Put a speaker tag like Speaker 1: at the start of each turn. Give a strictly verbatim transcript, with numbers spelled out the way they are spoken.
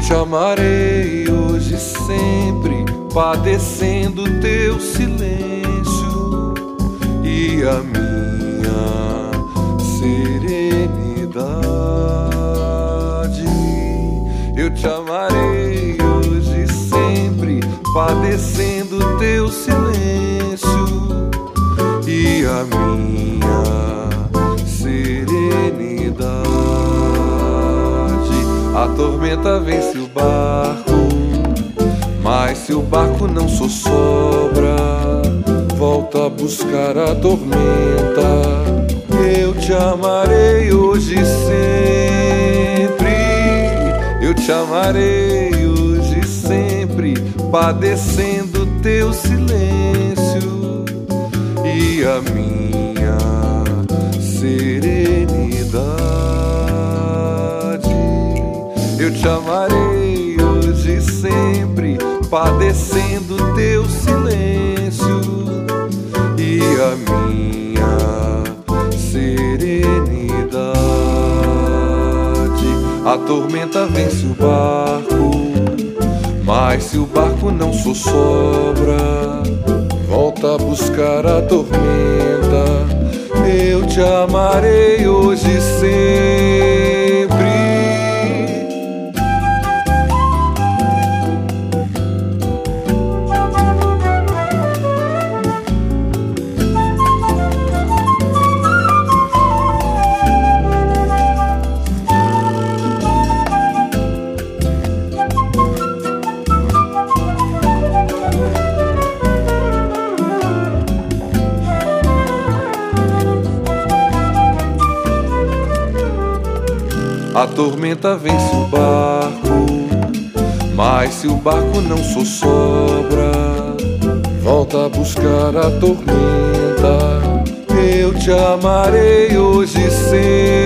Speaker 1: te amarei hoje e sempre, padecendo teu silêncio e a minha serenidade. Eu te amarei hoje e sempre, padecendo teu silêncio e a minha serenidade. A tormenta vence o barco, mas se o barco não sossobra, volta a buscar a tormenta. Eu te amarei hoje e sempre, eu te amarei hoje e sempre, padecendo teu silêncio e a minha serenidade. Eu te amarei hoje e sempre, padecendo teu silêncio e a minha serenidade. A tormenta vence o barco, mas se o barco não sossobra, volta a buscar a tormenta. Eu te amarei hoje e sempre. A tormenta vence o barco, mas se o barco não sossobra, volta a buscar a tormenta. Eu te amarei hoje e sempre.